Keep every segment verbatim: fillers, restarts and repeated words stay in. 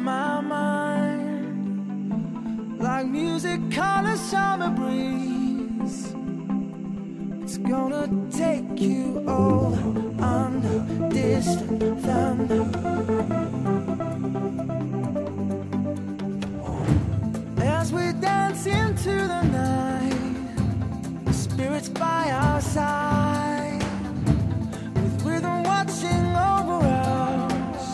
my mind, like music on a summer breeze. It's gonna take you over under distant thunder. As we dance into the night, the spirits by our side, with rhythm watching over us,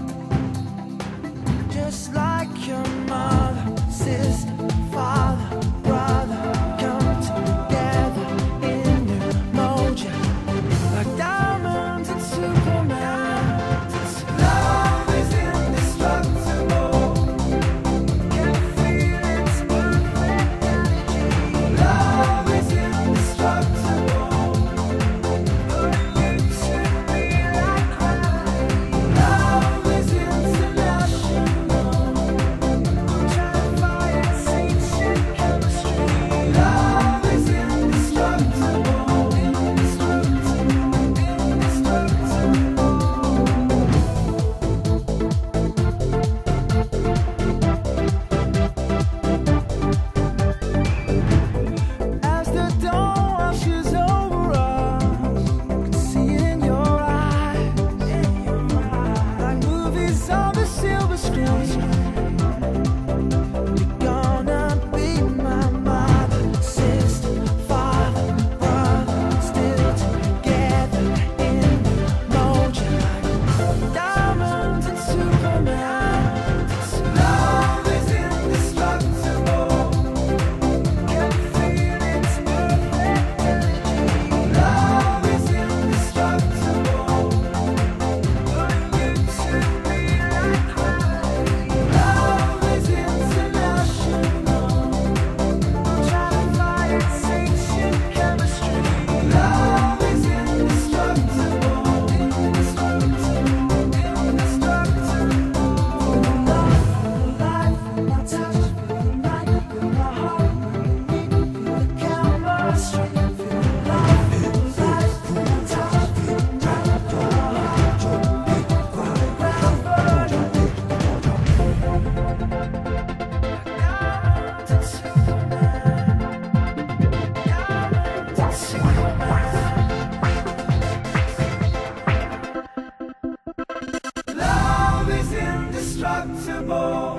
just like your mother, sister, father, brother, come together in your mojo, like diamonds and Superman. Love is indestructible. Can feel its perfect energy. Love is indestructible. Pulling you to me like gravity. Love is international. Try to find its ancient chemistry. Love is indestructible. Indestructible. Indestructible. As the dawn washes over us, I can see it in your eyes, like movies on the silver screen. You're gonna be my mother, sister, father, brother, still together in the mojo, like diamonds and Superman. Love is indestructible. Can feel its perfect energy. Love is indestructible. Pulling you to me like gravity. Love is international. Try to find its ancient chemistry. Love is indestructible. Indestructible. Indestructible. Love, life, feel my touch, feel the night, feel my heart, feel the chemistry, feel love, feel life, feel my touch, feel the night, feel my heart, feel the diamonds and Superman, diamonds and Superman. Love is indestructible.